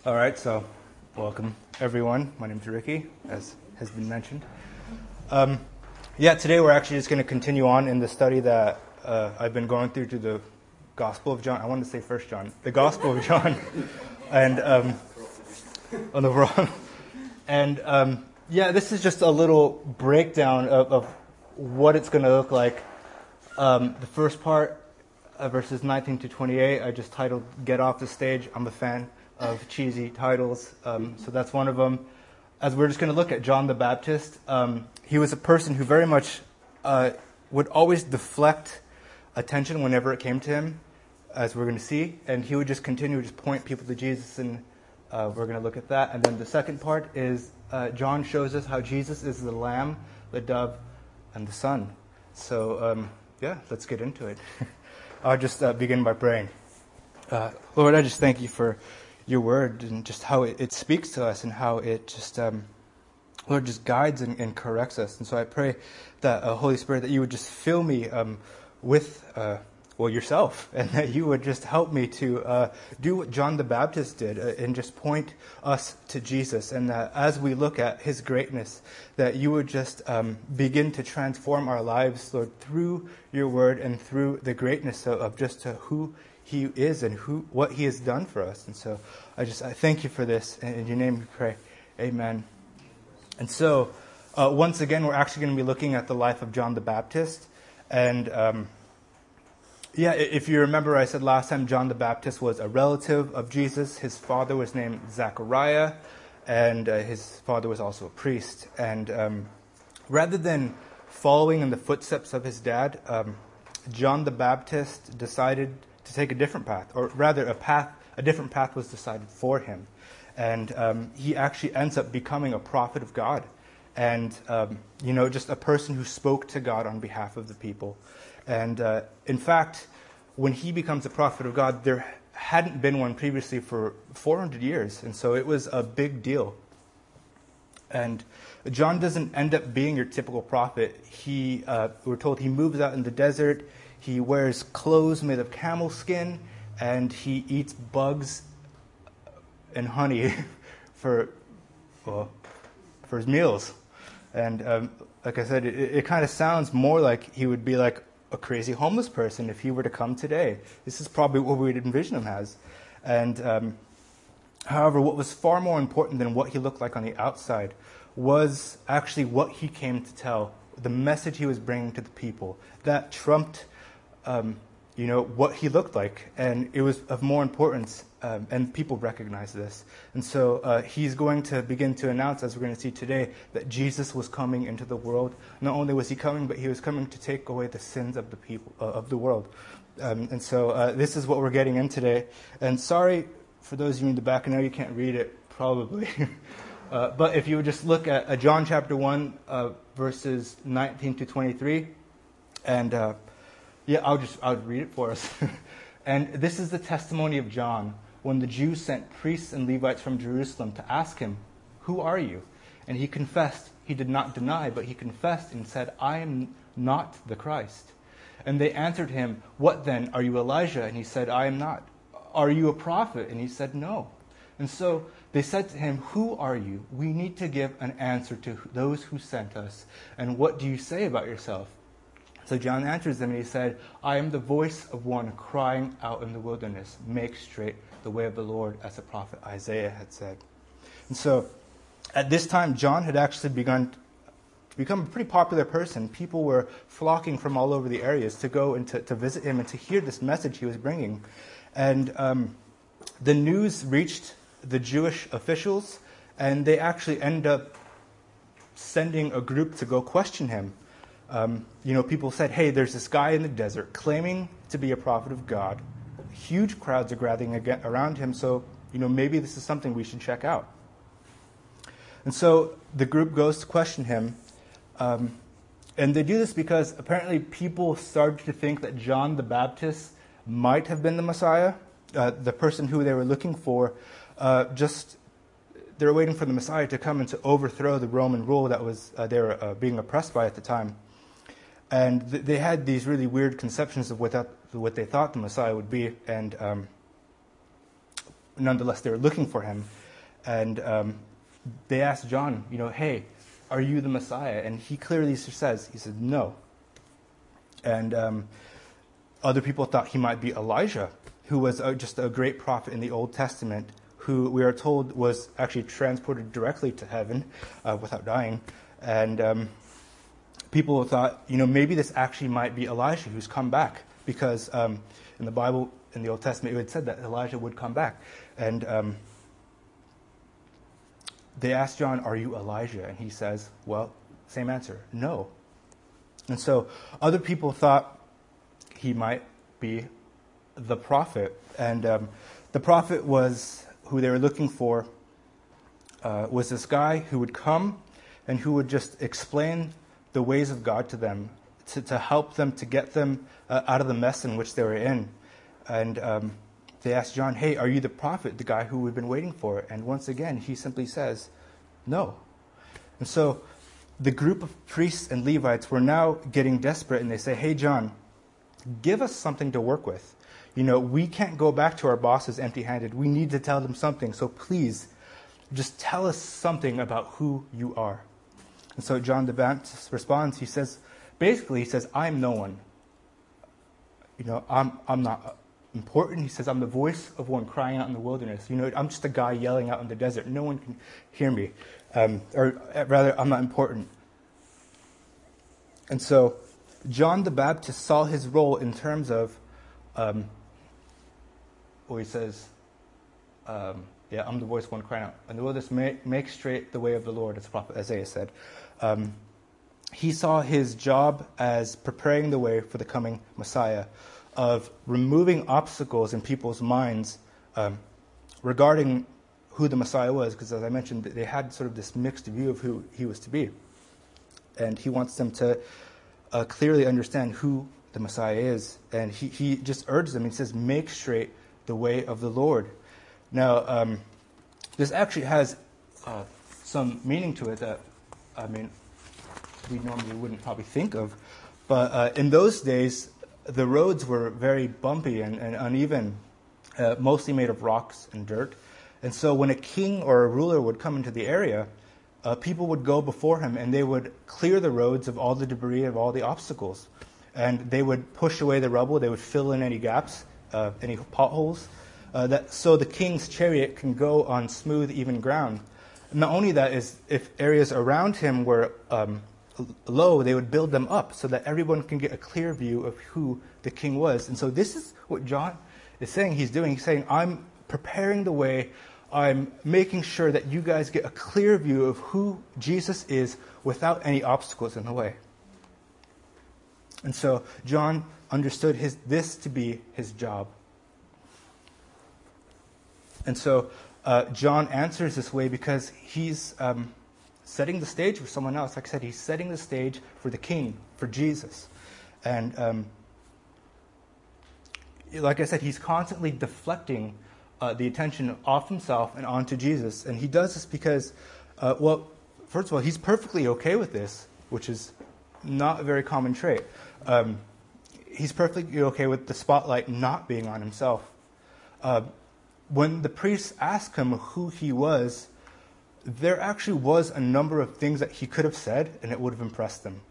All right, so welcome everyone. My name is Ricky, as has been mentioned. Today we're actually just going to continue on in the study that I've been going through to the Gospel of John. I wanted to say First John, the Gospel of John, and on the wrong. And this is just a little breakdown of what it's going to look like. The first part, verses 19 to 28, I just titled "Get Off the Stage." I'm a fan of cheesy titles, so that's one of them. As we're just going to look at John the Baptist, he was a person who very much would always deflect attention whenever it came to him, as we're going to see, and he would just continue to just point people to Jesus, and we're going to look at that. And then the second part is John shows us how Jesus is the Lamb, the Dove, and the Son. So, let's get into it. I'll just begin by praying. Lord, I just thank you for your word and just how it speaks to us and how it just, Lord, just guides and corrects us. And so I pray that, Holy Spirit, that you would just fill me with, yourself, and that you would just help me to do what John the Baptist did and just point us to Jesus. And that as we look at his greatness, that you would just begin to transform our lives, Lord, through your word and through the greatness of just who he is and what he has done for us. And so I thank you for this. In your name we pray. Amen. And so once again, we're actually going to be looking at the life of John the Baptist. And if you remember, I said last time John the Baptist was a relative of Jesus. His father was named Zachariah, and his father was also a priest. And rather than following in the footsteps of his dad, John the Baptist decided to take a different path, or rather a different path was decided for him. And he actually ends up becoming a prophet of God. And, just a person who spoke to God on behalf of the people. And in fact, when he becomes a prophet of God, there hadn't been one previously for 400 years. And so it was a big deal. And John doesn't end up being your typical prophet. We're told he moves out in the desert. He wears clothes made of camel skin, and he eats bugs and honey for his meals. And like I said, it kind of sounds more like he would be like a crazy homeless person if he were to come today. This is probably what we'd envision him as. And however, what was far more important than what he looked like on the outside was actually what he came to tell, the message he was bringing to the people. That trumped what he looked like, and it was of more importance, and people recognize this. And so he's going to begin to announce, as we're going to see today, that Jesus was coming into the world. Not only was he coming, but he was coming to take away the sins of the people, of the world. And so this is what we're getting in today. And sorry for those of you in the back, I know you can't read it, probably. But if you would just look at John chapter 1, verses 19 to 23, and I'll read it for us. And this is the testimony of John when the Jews sent priests and Levites from Jerusalem to ask him, "Who are you?" And he confessed. He did not deny, but he confessed and said, "I am not the Christ." And they answered him, "What then? Are you Elijah?" And he said, "I am not." "Are you a prophet?" And he said, "No." And so they said to him, "Who are you? We need to give an answer to those who sent us. And what do you say about yourself?" So John answers them and he said, "I am the voice of one crying out in the wilderness, make straight the way of the Lord," as the prophet Isaiah had said. And so at this time, John had actually begun to become a pretty popular person. People were flocking from all over the areas to go and to visit him and to hear this message he was bringing. And the news reached the Jewish officials, and they actually end up sending a group to go question him. People said, "Hey, there's this guy in the desert claiming to be a prophet of God. Huge crowds are gathering around him, so, maybe this is something we should check out." And so the group goes to question him, and they do this because apparently people started to think that John the Baptist might have been the Messiah, the person who they were looking for. They were waiting for the Messiah to come and to overthrow the Roman rule that was they were being oppressed by at the time. And they had these really weird conceptions of what they thought the Messiah would be. And nonetheless, they were looking for him. And they asked John, hey, are you the Messiah? And he clearly says, he said, no. And other people thought he might be Elijah, who was just a great prophet in the Old Testament, who we are told was actually transported directly to heaven without dying. And people thought, maybe this actually might be Elijah who's come back, because in the Bible, in the Old Testament, it had said that Elijah would come back. And they asked John, are you Elijah? And he says, well, same answer, no. And so other people thought he might be the prophet. And the prophet was who they were looking for, was this guy who would come and who would just explain the ways of God to them, to help them, to get them out of the mess in which they were in. And they asked John, hey, are you the prophet, the guy who we've been waiting for? And once again, he simply says, no. And so the group of priests and Levites were now getting desperate, and they say, hey, John, give us something to work with. We can't go back to our bosses empty-handed. We need to tell them something. So please, just tell us something about who you are. And so John the Baptist responds. He says, I'm no one. I'm not important. He says, I'm the voice of one crying out in the wilderness. I'm just a guy yelling out in the desert. No one can hear me. Or rather, I'm not important. And so John the Baptist saw his role in terms of, he says, I'm the voice of one crying out in the wilderness, make straight the way of the Lord, as the prophet Isaiah said. He saw his job as preparing the way for the coming Messiah, of removing obstacles in people's minds regarding who the Messiah was, because as I mentioned, they had sort of this mixed view of who he was to be. And he wants them to clearly understand who the Messiah is. And he just urges them, he says, make straight the way of the Lord. Now, this actually has some meaning to it that, we normally wouldn't probably think of. But in those days, the roads were very bumpy and uneven, mostly made of rocks and dirt. And so when a king or a ruler would come into the area, people would go before him and they would clear the roads of all the debris, of all the obstacles. And they would push away the rubble, they would fill in any gaps, any potholes, so the king's chariot can go on smooth, even ground. Not only that, is if areas around him were low, they would build them up so that everyone can get a clear view of who the king was. And so this is what John is saying he's doing. He's saying, I'm preparing the way. I'm making sure that you guys get a clear view of who Jesus is without any obstacles in the way. And so John understood this to be his job. And so John answers this way because he's setting the stage for someone else. Like I said, he's setting the stage for the king, for Jesus. And like I said, he's constantly deflecting the attention off himself and onto Jesus. And he does this because, first of all, he's perfectly okay with this, which is not a very common trait. He's perfectly okay with the spotlight not being on himself. When the priests asked him who he was, there actually was a number of things that he could have said, and it would have impressed them.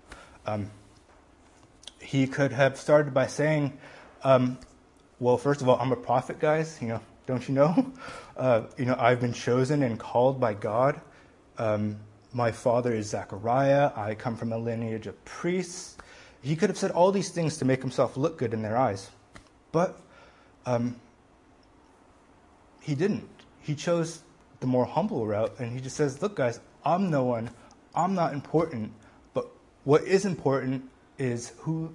He could have started by saying, first of all, I'm a prophet, guys. Don't you know? I've been chosen and called by God. My father is Zechariah. I come from a lineage of priests. He could have said all these things to make himself look good in their eyes. But he didn't. He chose the more humble route, and he just says, look, guys, I'm no one. I'm not important. But what is important is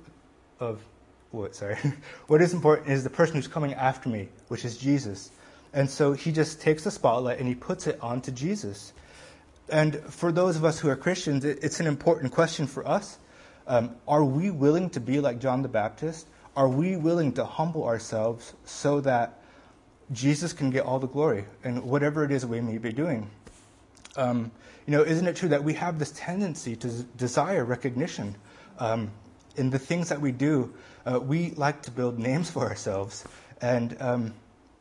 what is important is the person who's coming after me, which is Jesus. And so he just takes the spotlight and he puts it onto Jesus. And for those of us who are Christians, it's an important question for us. Are we willing to be like John the Baptist? Are we willing to humble ourselves so that Jesus can get all the glory and whatever it is we may be doing? Isn't it true that we have this tendency to desire recognition? In the things that we do, we like to build names for ourselves. And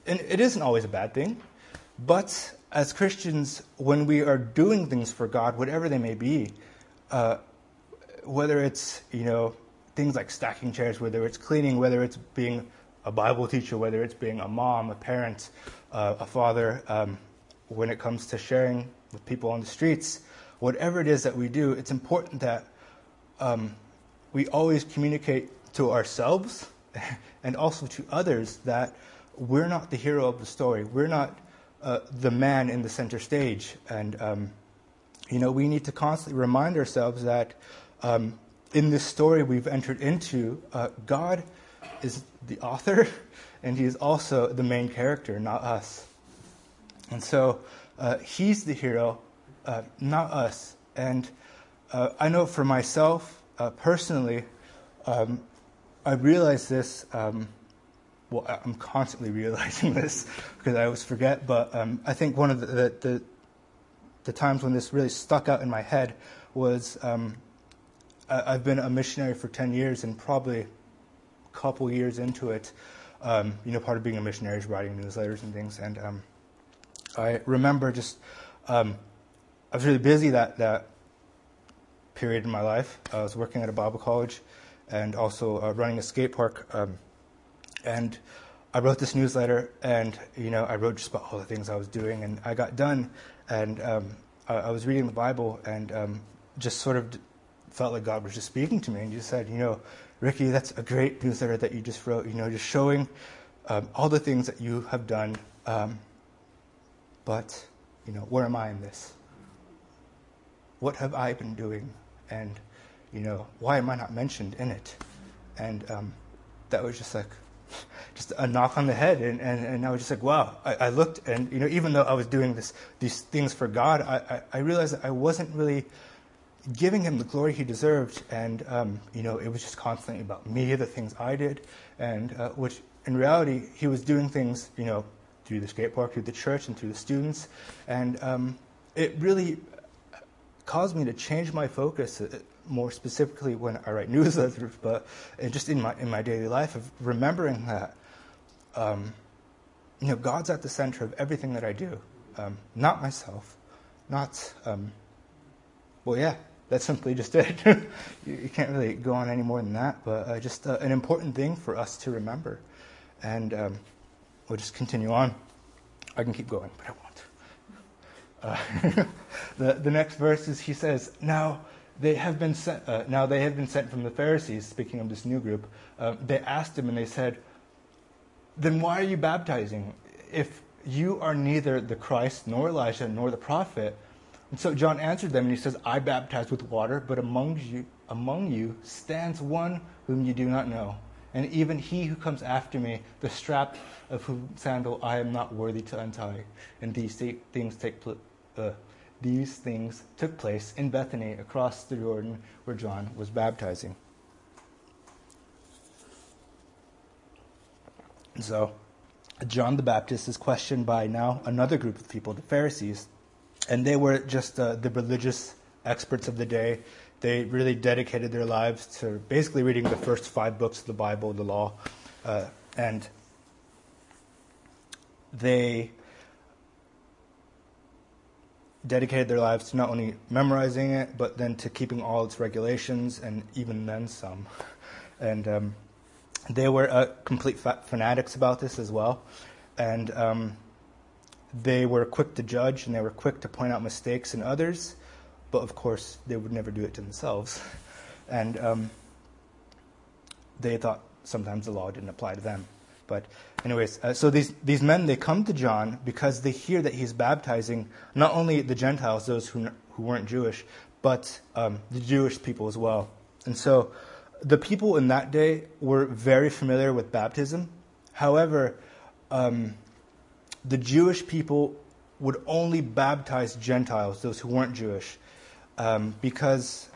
and it isn't always a bad thing, but as Christians, when we are doing things for God, whatever they may be, whether it's, things like stacking chairs, whether it's cleaning, whether it's being a Bible teacher, whether it's being a mom, a parent, a father, when it comes to sharing with people on the streets, whatever it is that we do, it's important that we always communicate to ourselves and also to others that we're not the hero of the story. We're not the man in the center stage. And, we need to constantly remind ourselves that in this story we've entered into, God is the author, and he is also the main character, not us. And so he's the hero, not us. And I know for myself, personally, I realize this, I'm constantly realizing this because I always forget, but I think one of the times when this really stuck out in my head was I've been a missionary for 10 years, and probably a couple years into it, part of being a missionary is writing newsletters and things, and I remember I was really busy that period in my life. I was working at a Bible college and also running a skate park, and I wrote this newsletter, and I wrote just about all the things I was doing, and I got done, and I was reading the Bible, and just sort of felt like God was just speaking to me, and just said, Ricky, that's a great newsletter that you just wrote, just showing all the things that you have done, but where am I in this? What have I been doing? And why am I not mentioned in it? And that was just like just a knock on the head, and I was just like, wow. I looked, and even though I was doing these things for God, I realized that I wasn't really giving him the glory he deserved, and it was just constantly about me, the things I did, and which in reality he was doing things through the skate park, through the church, and through the students, and it really caused me to change my focus, more specifically when I write newsletters, but just in my daily life, of remembering that God's at the center of everything that I do, not myself, not that's simply just it. You can't really go on any more than that, but just an important thing for us to remember. And we'll just continue on. I can keep going, but I won't. The next verse is, he says, Now they have been sent from the Pharisees, speaking of this new group. They asked him, and they said, then why are you baptizing if you are neither the Christ, nor Elijah, nor the prophet? And so John answered them, and he says, I baptize with water, but among you stands one whom you do not know. And even he who comes after me, the strap of whose sandal I am not worthy to untie. And these things took place in Bethany, across the Jordan, where John was baptizing. And so John the Baptist is questioned by now another group of people, the Pharisees. And they were just the religious experts of the day. They really dedicated their lives to basically reading the first 5 books of the Bible, the law. And they dedicated their lives to not only memorizing it, but then to keeping all its regulations, and even then some. And they were complete fanatics about this as well. And they were quick to judge, and they were quick to point out mistakes in others, but of course they would never do it to themselves. And they thought sometimes the law didn't apply to them. But anyways, so these men, they come to John because they hear that he's baptizing not only the Gentiles, those who weren't Jewish, but the Jewish people as well. And so the people in that day were very familiar with baptism. However, the Jewish people would only baptize Gentiles, those who weren't Jewish, because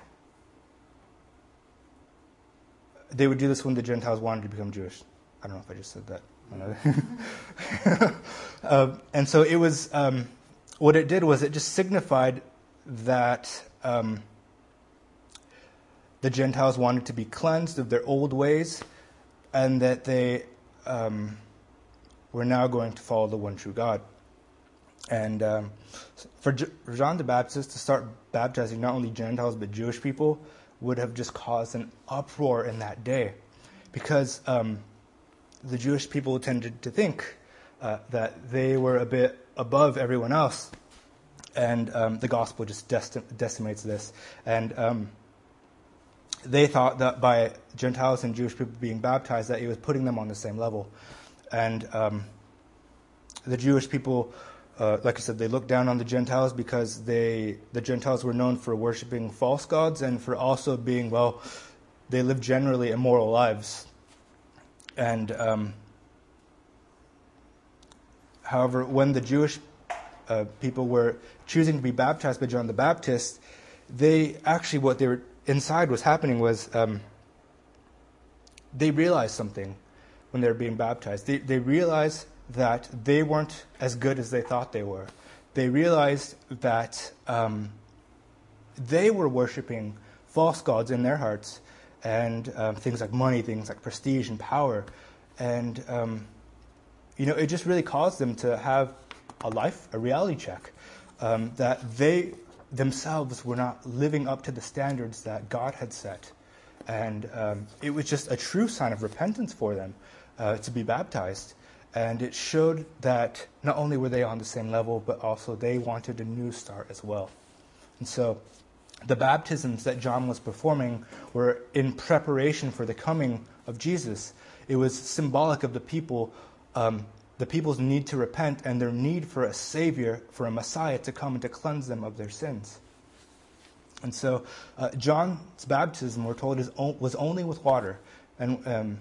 they would do this when the Gentiles wanted to become Jewish. I don't know if I just said that. And so it was, what it did was it just signified that the Gentiles wanted to be cleansed of their old ways, and that they were now going to follow the one true God. And for John the Baptist to start baptizing not only Gentiles but Jewish people would have just caused an uproar in that day, because the Jewish people tended to think that they were a bit above everyone else, and the gospel just decimates this. And they thought that by Gentiles and Jewish people being baptized, that it was putting them on the same level. And the Jewish people, like I said, they looked down on the Gentiles because the Gentiles were known for worshiping false gods and for also being, they lived generally immoral lives. And however, when the Jewish people were choosing to be baptized by John the Baptist, they actually, what they were inside was happening was they realized something when they were being baptized. They realized that they weren't as good as they thought they were. They realized that they were worshiping false gods in their hearts, and things like money, things like prestige and power. And, it just really caused them to have a reality check, that they themselves were not living up to the standards that God had set. And it was just a true sign of repentance for them to be baptized. And it showed that not only were they on the same level, but also they wanted a new start as well. And so the baptisms that John was performing were in preparation for the coming of Jesus. It was symbolic of the people's need to repent and their need for a Savior, for a Messiah to come and to cleanse them of their sins. And so John's baptism, we're told, was only with water. And,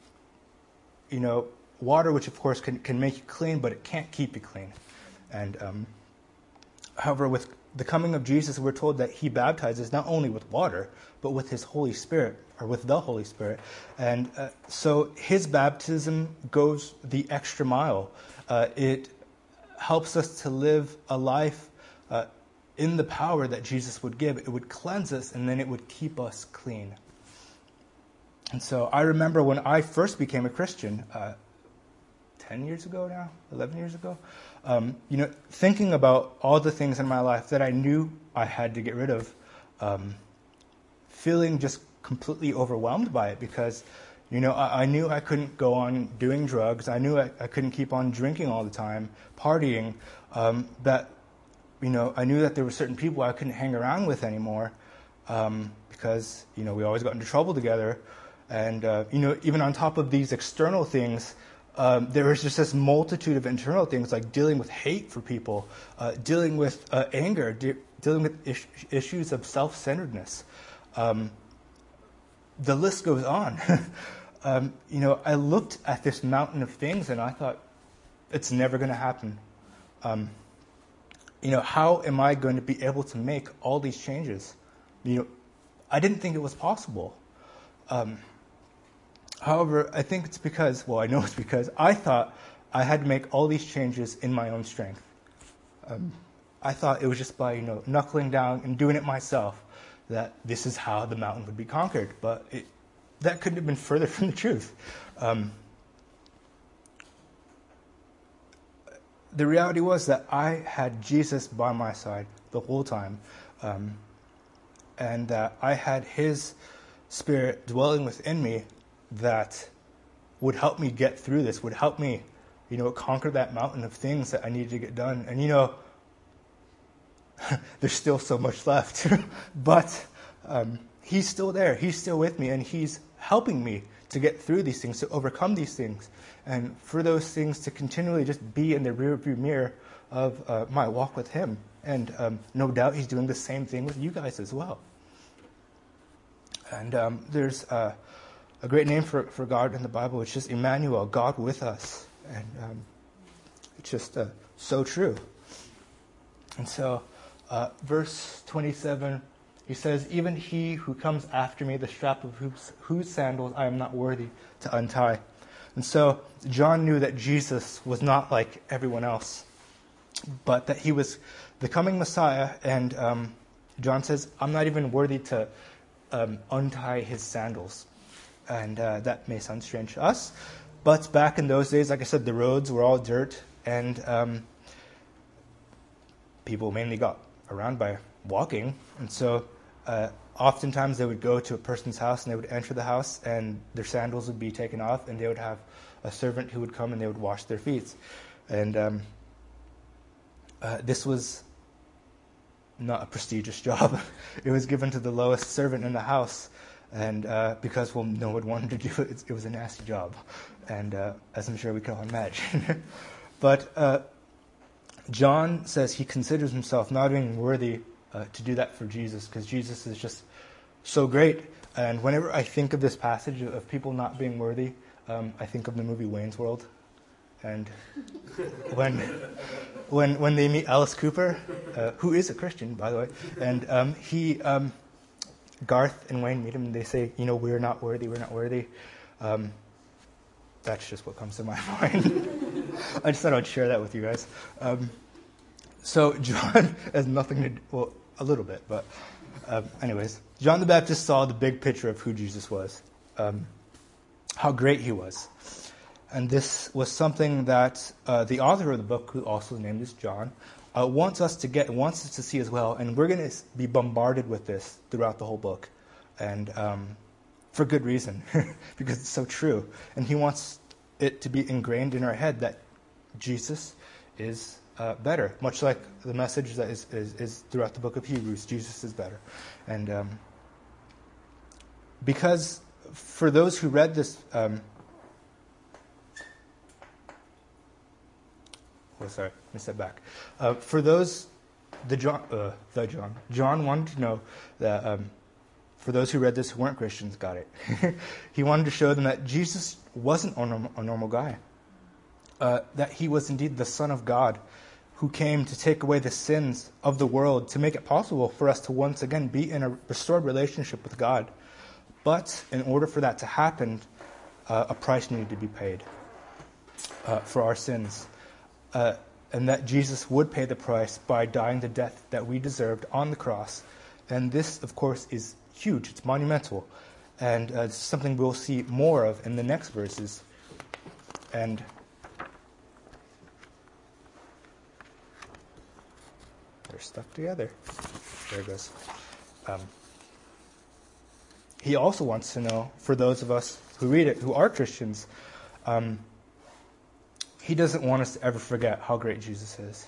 water, which of course can make you clean, but it can't keep you clean. And however, with the coming of Jesus, we're told that he baptizes not only with water, but with his Holy Spirit, or with the Holy Spirit. And so his baptism goes the extra mile. It helps us to live a life in the power that Jesus would give. It would cleanse us, and then it would keep us clean. And so I remember when I first became a Christian, 10 years ago now, 11 years ago, thinking about all the things in my life that I knew I had to get rid of, feeling just completely overwhelmed by it because, I knew I couldn't go on doing drugs. I knew I couldn't keep on drinking all the time, partying, that, I knew that there were certain people I couldn't hang around with anymore because, we always got into trouble together. And, even on top of these external things, there was just this multitude of internal things like dealing with hate for people, dealing with anger, dealing with issues of self-centeredness. The list goes on. I looked at this mountain of things and I thought, it's never going to happen. How am I going to be able to make all these changes? I didn't think it was possible. However, I think it's because, I know it's because I thought I had to make all these changes in my own strength. I thought it was just by, knuckling down and doing it myself that this is how the mountain would be conquered. But that couldn't have been further from the truth. The reality was that I had Jesus by my side the whole time, and that I had his Spirit dwelling within me that would help me get through this, would help me, conquer that mountain of things that I needed to get done. And, there's still so much left. But he's still there. He's still with me, and he's helping me to get through these things, to overcome these things, and for those things to continually just be in the rearview mirror of my walk with him. And no doubt he's doing the same thing with you guys as well. And there's a great name for God in the Bible. It's just Emmanuel, God with us. And it's just so true. And so verse 27, he says, even he who comes after me, the strap of whose sandals I am not worthy to untie. And so John knew that Jesus was not like everyone else, but that he was the coming Messiah. And John says, I'm not even worthy to untie his sandals. And that may sound strange to us, But back in those days, like I said, the roads were all dirt, and people mainly got around by walking. And so oftentimes they would go to a person's house, and they would enter the house, and their sandals would be taken off, and they would have a servant who would come, and they would wash their feet. And this was not a prestigious job. It was given to the lowest servant in the house. And because, well, no one wanted to do it, it was a nasty job. And as I'm sure we can all imagine. But John says he considers himself not being worthy to do that for Jesus, because Jesus is just so great. And whenever I think of this passage of people not being worthy, I think of the movie Wayne's World. And when they meet Alice Cooper, who is a Christian, by the way, and Garth and Wayne meet him, and they say, we're not worthy, we're not worthy. That's just what comes to my mind. I just thought I'd share that with you guys. So John has nothing to do, well, a little bit, but anyways, John the Baptist saw the big picture of who Jesus was, how great he was. And this was something that the author of the book, who also named is John, wants us to see as well. And we're going to be bombarded with this throughout the whole book. And for good reason, because it's so true. And he wants it to be ingrained in our head that Jesus is better. Much like the message that is throughout the book of Hebrews, Jesus is better. And because for those who read this... sorry, let me step back. For those, John wanted to know that for those who read this who weren't Christians, got it. He wanted to show them that Jesus wasn't a normal guy. That he was indeed the Son of God, who came to take away the sins of the world, to make it possible for us to once again be in a restored relationship with God. But in order for that to happen, a price needed to be paid for our sins. And that Jesus would pay the price by dying the death that we deserved on the cross. And this, of course, is huge. It's monumental. And it's something we'll see more of in the next verses. And they're stuck together. There it goes. He also wants to know, for those of us who read it, who are Christians, he doesn't want us to ever forget how great Jesus is,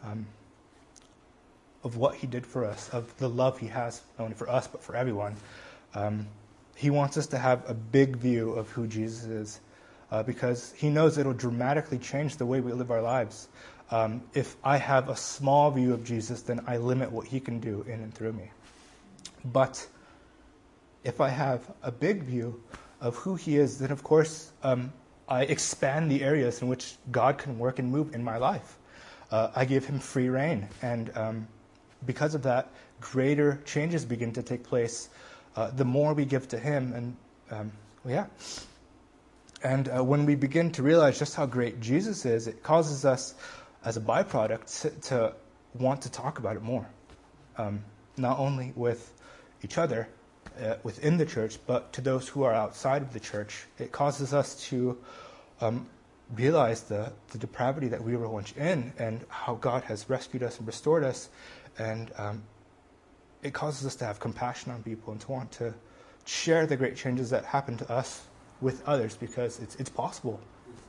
of what he did for us, of the love he has, not only for us, but for everyone. He wants us to have a big view of who Jesus is, because he knows it'll dramatically change the way we live our lives. If I have a small view of Jesus, then I limit what he can do in and through me. But if I have a big view of who he is, then of course I expand the areas in which God can work and move in my life. I give him free rein. And because of that, greater changes begin to take place the more we give to him. And when we begin to realize just how great Jesus is, it causes us, as a byproduct, to want to talk about it more. Not only with each other, within the church, but to those who are outside of the church. It causes us to realize the depravity that we were once in, and how God has rescued us and restored us. And it causes us to have compassion on people and to want to share the great changes that happen to us with others, because it's possible.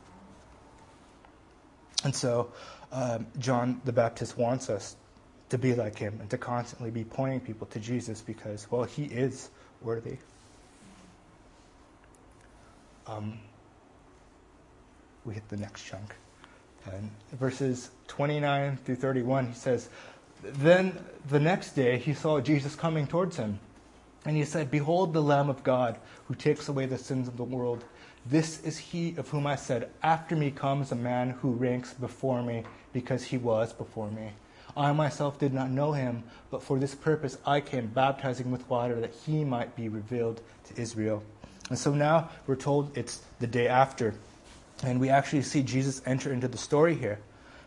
And so John the Baptist wants us to be like him and to constantly be pointing people to Jesus, because, well, he is worthy. We hit the next chunk. And verses 29 through 31, he says, "Then the next day he saw Jesus coming towards him. And he said, 'Behold the Lamb of God, who takes away the sins of the world. This is he of whom I said, after me comes a man who ranks before me, because he was before me. I myself did not know him, but for this purpose I came baptizing with water, that he might be revealed to Israel.'" And so now we're told it's the day after. And we actually see Jesus enter into the story here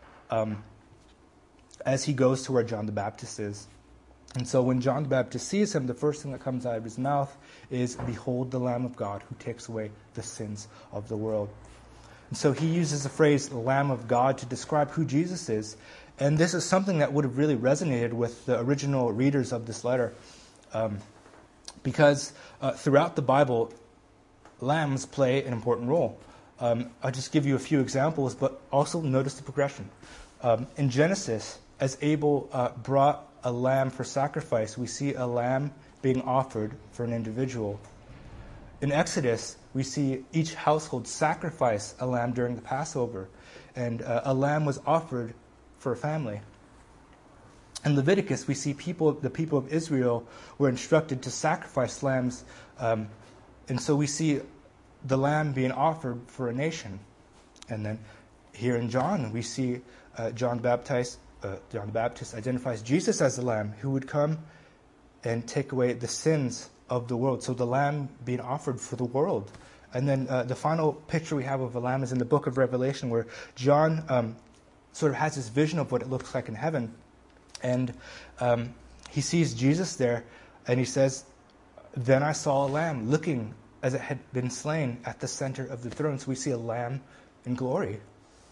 as he goes to where John the Baptist is. And so when John the Baptist sees him, the first thing that comes out of his mouth is, "Behold the Lamb of God, who takes away the sins of the world." And so he uses the phrase Lamb of God to describe who Jesus is. And this is something that would have really resonated with the original readers of this letter. Because throughout the Bible, lambs play an important role. I'll just give you a few examples, but also notice the progression. In Genesis, as Abel brought a lamb for sacrifice, we see a lamb being offered for an individual. In Exodus, we see each household sacrifice a lamb during the Passover, and a lamb was offered for a family. In Leviticus, we see the people of Israel were instructed to sacrifice lambs, and so we see the lamb being offered for a nation. And then here in John, we see John the Baptist identifies Jesus as the lamb who would come and take away the sins of the world. So the lamb being offered for the world. And then the final picture we have of a lamb is in the book of Revelation, where John sort of has this vision of what it looks like in heaven. And he sees Jesus there, and he says, "Then I saw a lamb looking as it had been slain at the center of the throne." So we see a lamb in glory.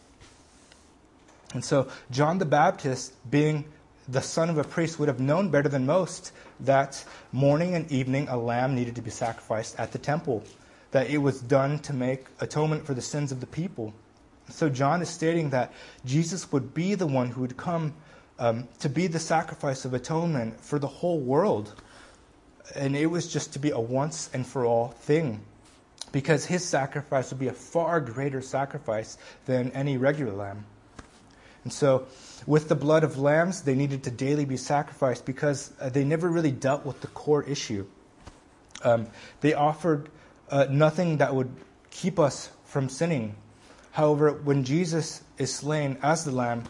And so John the Baptist, being the son of a priest, would have known better than most that morning and evening a lamb needed to be sacrificed at the temple, that it was done to make atonement for the sins of the people. So John is stating that Jesus would be the one who would come to be the sacrifice of atonement for the whole world. And it was just to be a once and for all thing, because his sacrifice would be a far greater sacrifice than any regular lamb. And so with the blood of lambs, they needed to daily be sacrificed because they never really dealt with the core issue. They offered nothing that would keep us from sinning. However, when Jesus is slain as the lamb,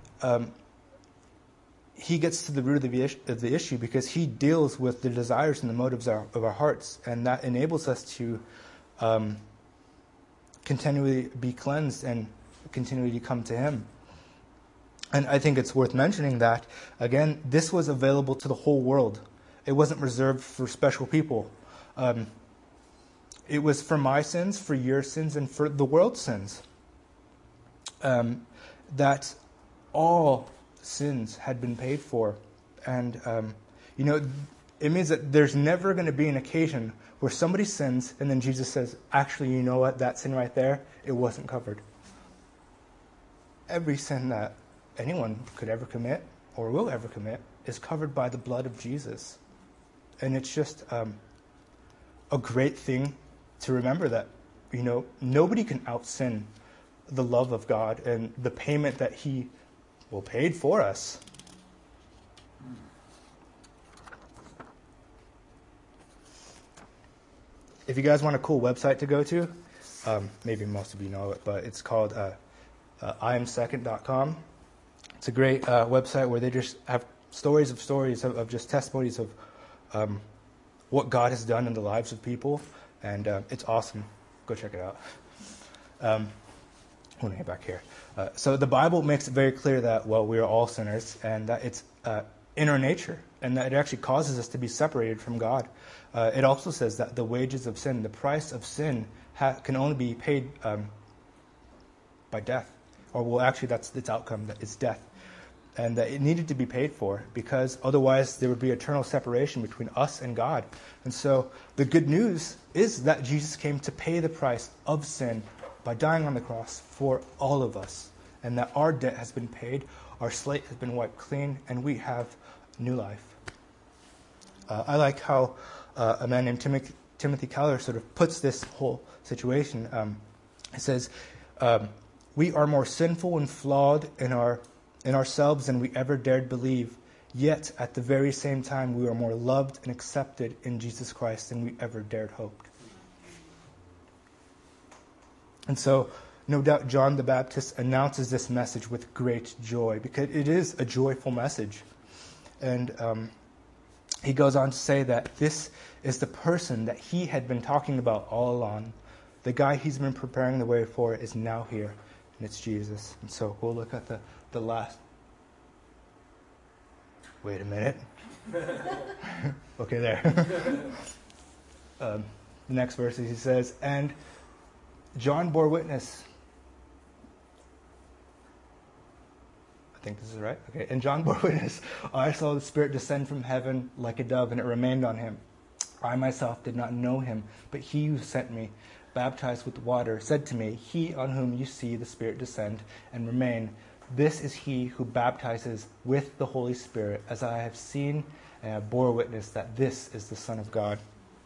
he gets to the root of the issue because he deals with the desires and the motives of our hearts, and that enables us to continually be cleansed and continually come to him. And I think it's worth mentioning that, again, this was available to the whole world. It wasn't reserved for special people. It was for my sins, for your sins, and for the world's sins. That all sins had been paid for. And, it means that there's never going to be an occasion where somebody sins and then Jesus says, actually, you know what, that sin right there, it wasn't covered. Every sin that anyone could ever commit or will ever commit is covered by the blood of Jesus. And it's just a great thing to remember that, nobody can out-sin the love of God and the payment that he paid for us. If you guys want a cool website to go to, maybe most of you know it, but it's called IamSecond.com. It's a great website where they just have stories of just testimonies of what God has done in the lives of people, and it's awesome. Go check it out. I'm going to get back here. So the Bible makes it very clear that, we are all sinners, and that it's in our nature, and that it actually causes us to be separated from God. It also says that the wages of sin, the price of sin, can only be paid by death. Or, actually, that's its outcome, that it's death. And that it needed to be paid for, because otherwise there would be eternal separation between us and God. And so the good news is that Jesus came to pay the price of sin by dying on the cross for all of us, and that our debt has been paid, our slate has been wiped clean, and we have new life. I like how a man named Timothy Keller sort of puts this whole situation. He says, we are more sinful and flawed in ourselves than we ever dared believe, yet at the very same time we are more loved and accepted in Jesus Christ than we ever dared hope. And so, no doubt, John the Baptist announces this message with great joy, because it is a joyful message. And he goes on to say that this is the person that he had been talking about all along. The guy he's been preparing the way for is now here, and it's Jesus. And so we'll look at the last. Wait a minute. Okay, there. The next verse, he says, and John bore witness I think this is right. Okay. And John bore witness. I saw the Spirit descend from heaven like a dove, and it remained on him. I myself did not know him, but he who sent me, baptized with water, said to me, he on whom you see the Spirit descend and remain, this is he who baptizes with the Holy Spirit, as I have seen and I bore witness that this is the Son of God.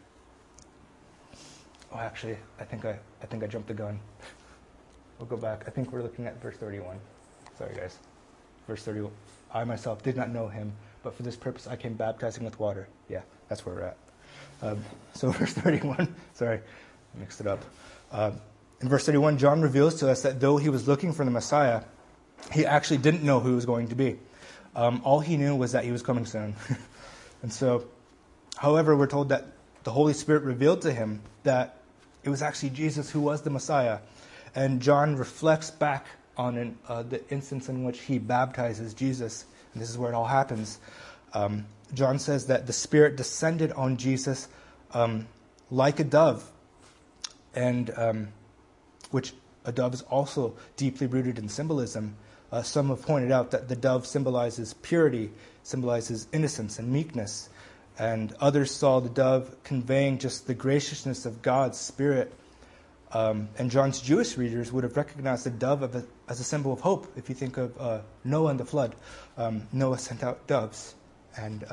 Oh, actually, I think I jumped the gun. We'll go back. I think we're looking at verse 31. Sorry, guys. Verse 31. I myself did not know him, but for this purpose I came baptizing with water. Yeah, that's where we're at. So verse 31. Sorry, I mixed it up. In verse 31, John reveals to us that though he was looking for the Messiah, he actually didn't know who he was going to be. All he knew was that he was coming soon. And so, however, we're told that the Holy Spirit revealed to him that it was actually Jesus who was the Messiah. And John reflects back on the instance in which he baptizes Jesus. And this is where it all happens. John says that the Spirit descended on Jesus like a dove. And which a dove is also deeply rooted in symbolism. Some have pointed out that the dove symbolizes purity, symbolizes innocence and meekness. And others saw the dove conveying just the graciousness of God's Spirit. And John's Jewish readers would have recognized the dove as a symbol of hope. If you think of Noah and the flood, Noah sent out doves. And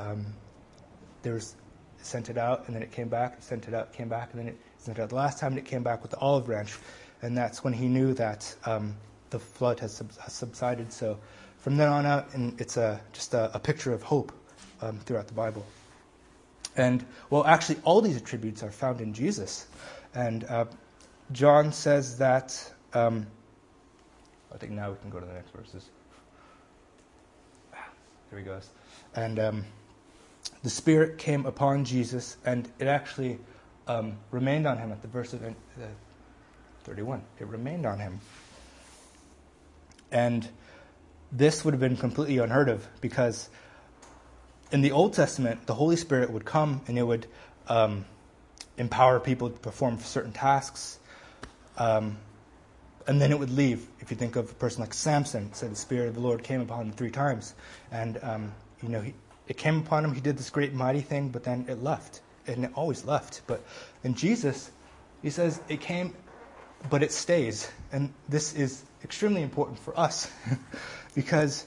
sent it out, and then it came back, sent it out, came back, and then it sent it out the last time, and it came back with the olive branch. And that's when he knew that the flood has subsided. So from then on out, and it's just a picture of hope throughout the Bible. And, well, actually, all these attributes are found in Jesus. And John says that, I think now we can go to the next verses. Here he goes. And the Spirit came upon Jesus, and it actually remained on him at the verse of 31. It remained on him. And this would have been completely unheard of, because in the Old Testament, the Holy Spirit would come and it would empower people to perform certain tasks, and then it would leave. If you think of a person like Samson, it said the Spirit of the Lord came upon him 3 times. And, it came upon him, he did this great mighty thing, but then it left. And it always left. But in Jesus, he says it came, but it stays. And this is extremely important for us because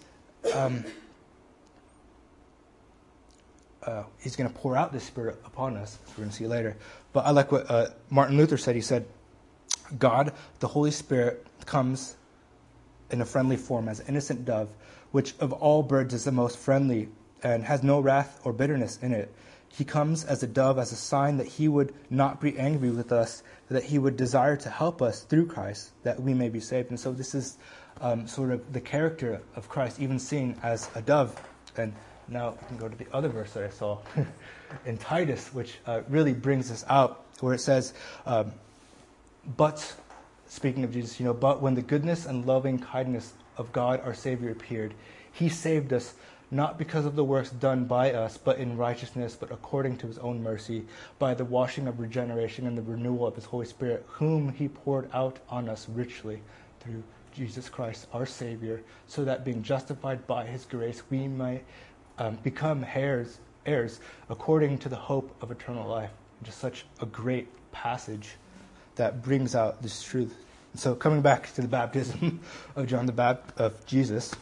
he's going to pour out this Spirit upon us, as we're going to see later. But I like what Martin Luther said. He said, God, the Holy Spirit, comes in a friendly form as an innocent dove, which of all birds is the most friendly and has no wrath or bitterness in it. He comes as a dove, as a sign that he would not be angry with us, that he would desire to help us through Christ, that we may be saved. And so this is sort of the character of Christ, even seen as a dove. And now we can go to the other verse that I saw in Titus, which really brings this out, where it says, but, speaking of Jesus, but when the goodness and loving kindness of God our Savior appeared, he saved us, not because of the works done by us, but in righteousness, but according to his own mercy, by the washing of regeneration and the renewal of his Holy Spirit, whom he poured out on us richly through Jesus Christ our Savior, so that being justified by his grace, we might become heirs according to the hope of eternal life. Just such a great passage that brings out this truth. So coming back to the baptism of of Jesus,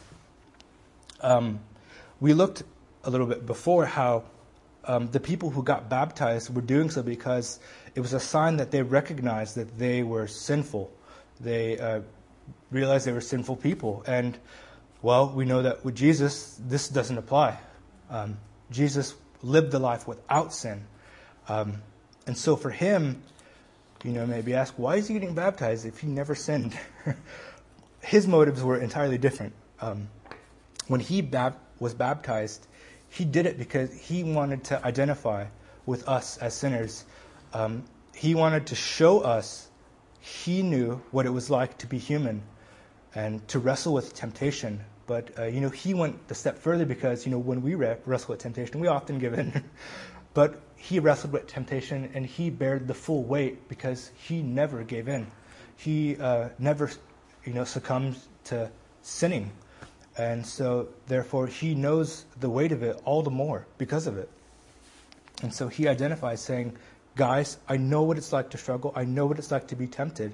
we looked a little bit before how the people who got baptized were doing so because it was a sign that they recognized that they were sinful. They realized they were sinful people. And, well, we know that with Jesus, this doesn't apply. Jesus lived the life without sin. And so for him, maybe ask, why is he getting baptized if he never sinned? His motives were entirely different. When he was baptized, he did it because he wanted to identify with us as sinners. He wanted to show us he knew what it was like to be human and to wrestle with temptation. But, he went a step further because, when we wrestle with temptation, we often give in. But he wrestled with temptation and he bared the full weight because he never gave in. He never, succumbed to sinning. And so, therefore, he knows the weight of it all the more because of it. And so he identifies saying, guys, I know what it's like to struggle. I know what it's like to be tempted.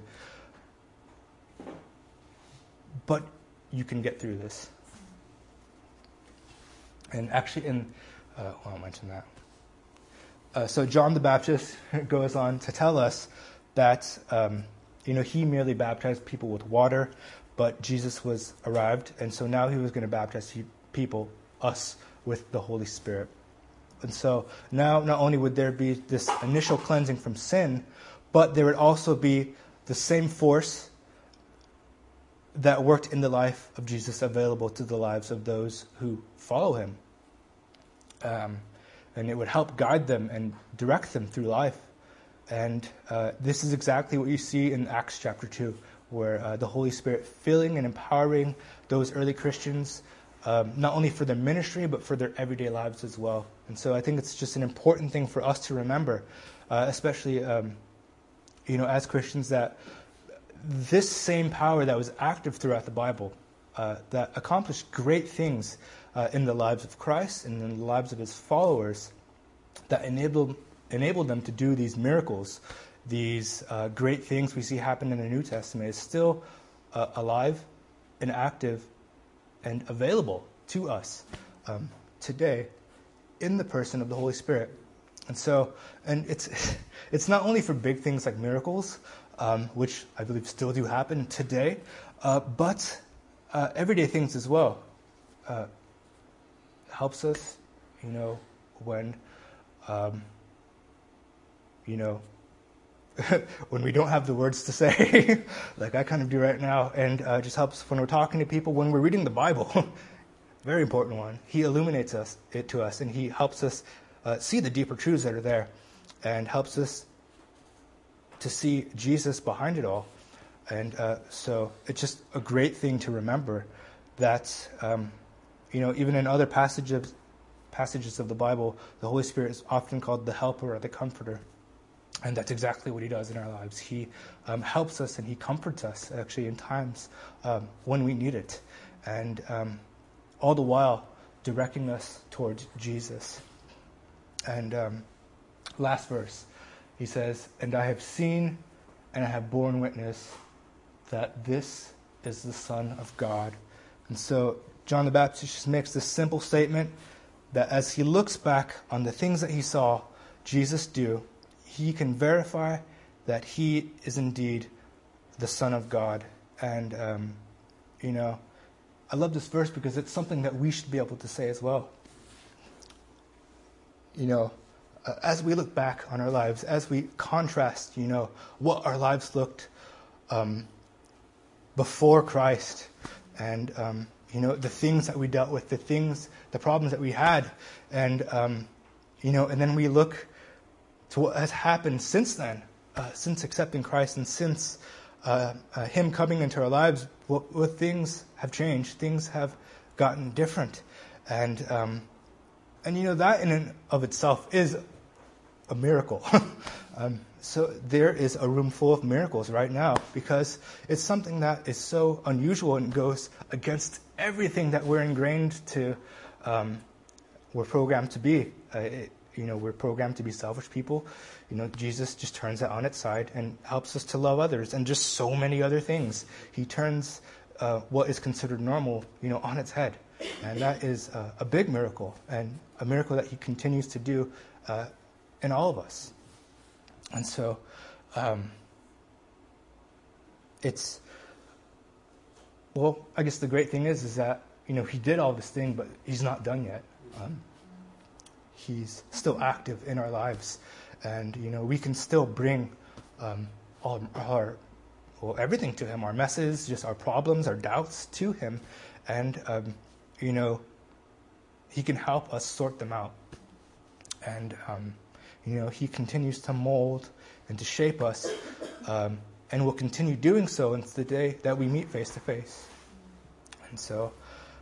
But you can get through this. And actually, I'll mention that. So John the Baptist goes on to tell us that, he merely baptized people with water, but Jesus was arrived, and so now he was going to baptize people, us, with the Holy Spirit. And so now not only would there be this initial cleansing from sin, but there would also be the same force that worked in the life of Jesus available to the lives of those who follow him. And it would help guide them and direct them through life. And this is exactly what you see in Acts chapter 2, where the Holy Spirit filling and empowering those early Christians, not only for their ministry, but for their everyday lives as well. And so I think it's just an important thing for us to remember, especially, as Christians, that this same power that was active throughout the Bible, that accomplished great things in the lives of Christ and in the lives of his followers, that enabled them to do these miracles, these great things we see happen in the New Testament, is still alive and active and available to us today in the person of the Holy Spirit. And it's not only for big things like miracles, which I believe still do happen today, but everyday things as well. Helps us, when when we don't have the words to say, like I kind of do right now, and just helps when we're talking to people, when we're reading the Bible, very important one. He illuminates it to us, and he helps us see the deeper truths that are there, and helps us to see Jesus behind it all. And so it's just a great thing to remember that, even in other passages of the Bible, the Holy Spirit is often called the helper or the comforter. And that's exactly what he does in our lives. He helps us and he comforts us, actually, in times when we need it. And all the while directing us towards Jesus. And last verse, he says, "And I have seen and I have borne witness that this is the Son of God." And so John the Baptist just makes this simple statement that as he looks back on the things that he saw Jesus do, he can verify that he is indeed the Son of God. And, I love this verse because it's something that we should be able to say as well. As we look back on our lives, as we contrast, what our lives looked before Christ, and, the things that we dealt with, the problems that we had, and, and then we look to what has happened since then, since accepting Christ, and since him coming into our lives, what things have changed, things have gotten different. And that in and of itself is a miracle. So there is a room full of miracles right now because it's something that is so unusual and goes against everything that we're ingrained to, we're programmed to be. We're programmed to be selfish people. Jesus just turns that on its side and helps us to love others and just so many other things. He turns what is considered normal, on its head. And that is a big miracle, and a miracle that he continues to do in all of us. And so I guess the great thing is that, he did all this thing, but he's not done yet. He's still active in our lives. And, we can still bring everything to him, our messes, just our problems, our doubts to him. And, he can help us sort them out. And, he continues to mold and to shape us, and will continue doing so until the day that we meet face to face. And so,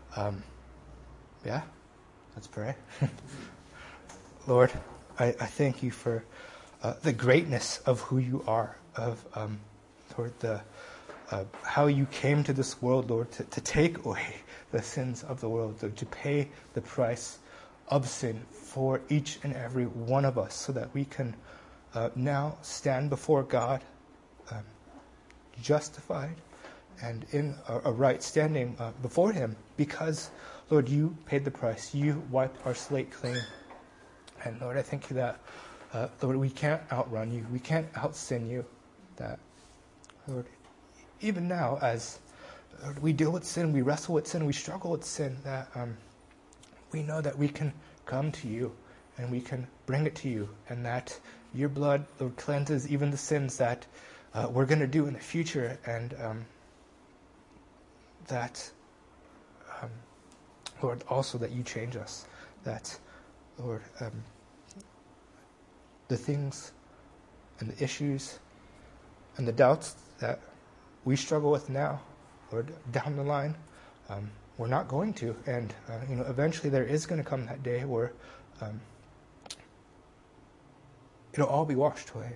let's pray. Lord, I thank you for the greatness of who you are, of Lord, how you came to this world, Lord, to take away the sins of the world, to pay the price of sin for each and every one of us, so that we can now stand before God justified and in a right standing before Him, because, Lord, you paid the price. You wiped our slate clean. And, Lord, I thank you that, Lord, we can't outrun you. We can't out-sin you. That, Lord, even now, as Lord, we deal with sin, we wrestle with sin, we struggle with sin, that we know that we can come to you and we can bring it to you, and that your blood, Lord, cleanses even the sins that we're going to do in the future, and that, Lord, also that you change us, that, Lord, the things and the issues and the doubts that we struggle with now, Lord, down the line, we're not going to. And, eventually there is going to come that day where it'll all be washed away.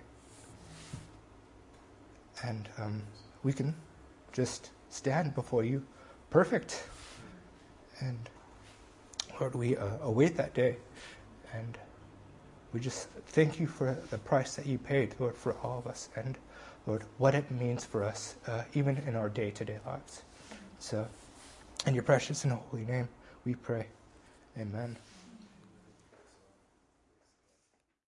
And we can just stand before you perfect. And, Lord, we await that day. And we just thank you for the price that you paid, Lord, for all of us. And, Lord, what it means for us, even in our day-to-day lives. So, in your precious and holy name, we pray. Amen.